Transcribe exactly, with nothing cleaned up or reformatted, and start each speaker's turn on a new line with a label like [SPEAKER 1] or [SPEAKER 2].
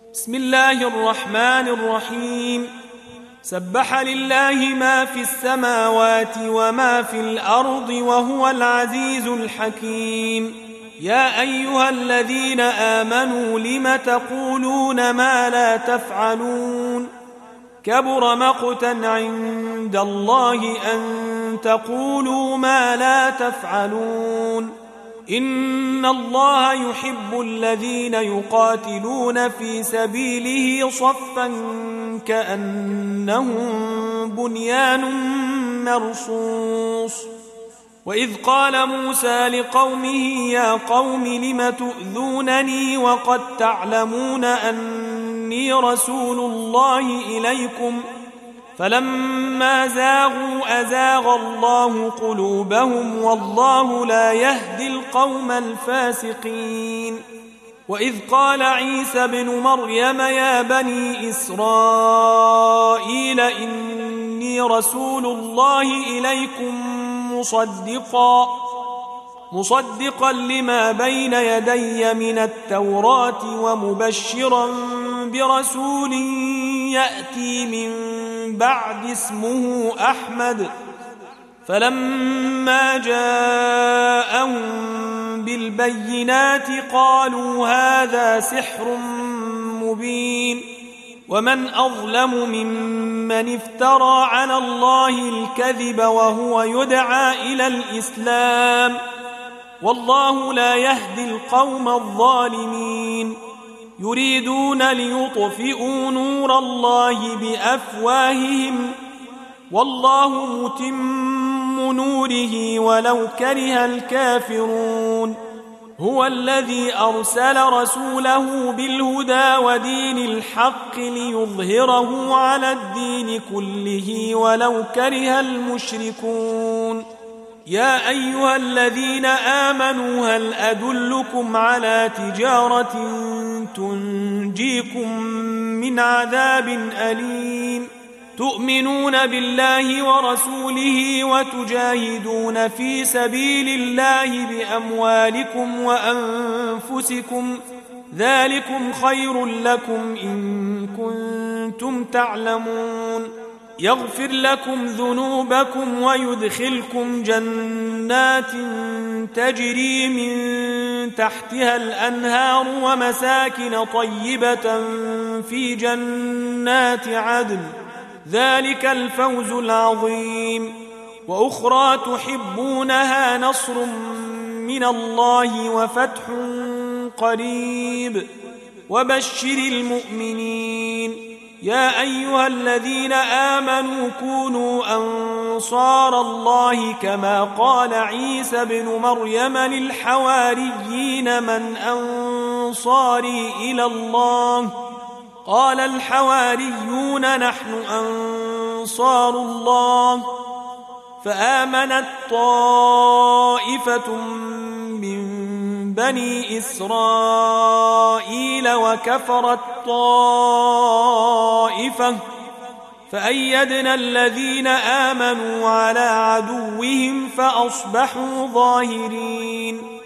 [SPEAKER 1] بسم الله الرحمن الرحيم. سبح لله ما في السماوات وما في الأرض وهو العزيز الحكيم. يا أيها الذين آمنوا لم تقولون ما لا تفعلون؟ كبر مقتا عند الله أن تقولوا ما لا تفعلون. إن الله يحب الذين يقاتلون في سبيله صفا كأنهم بنيان مرصوص. وإذ قال موسى لقومه يا قوم لم تؤذونني وقد تعلمون أني رسول الله إليكم فلما زاغوا أزاغ الله قلوبهم والله لا يهدي القوم الفاسقين. وإذ قال عيسى ابن مريم يا بني إسرائيل إني رسول الله إليكم مصدقا مصدقا لما بين يدي من التوراة ومبشرا برسول يأتي من بعد اسمه أحمد. فلما جاءهم بالبينات قالوا هذا سحر مبين. ومن أظلم ممن افترى على الله الكذب وهو يدعى إلى الإسلام والله لا يهدي القوم الظالمين. يريدون ليطفئوا نور الله بأفواههم والله متم نوره ولو كره الكافرون. هو الذي أرسل رسوله بالهدى ودين الحق ليظهره على الدين كله ولو كره المشركون. يا أيها الذين آمنوا هل أدلكم على تجارة تنجيكم من عذاب أليم؟ تؤمنون بالله ورسوله وتجاهدون في سبيل الله بأموالكم وأنفسكم ذلكم خير لكم إن كنتم تعلمون. يغفر لكم ذنوبكم ويدخلكم جنات تجري من تحتها الأنهار ومساكن طيبة في جنات عدن ذلك الفوز العظيم. وأخرى تحبونها نصر من الله وفتح قريب وبشر المؤمنين. يا أيها الذين آمنوا كونوا أنصار الله كما قال عيسى ابن مريم للحواريين من أنصاري إلى الله؟ قال الحواريون نحن أنصار الله. فآمنت طائفة من بني إسرائيل وكفرت طائفة فأيدنا الذين آمنوا على عدوهم فأصبحوا ظاهرين.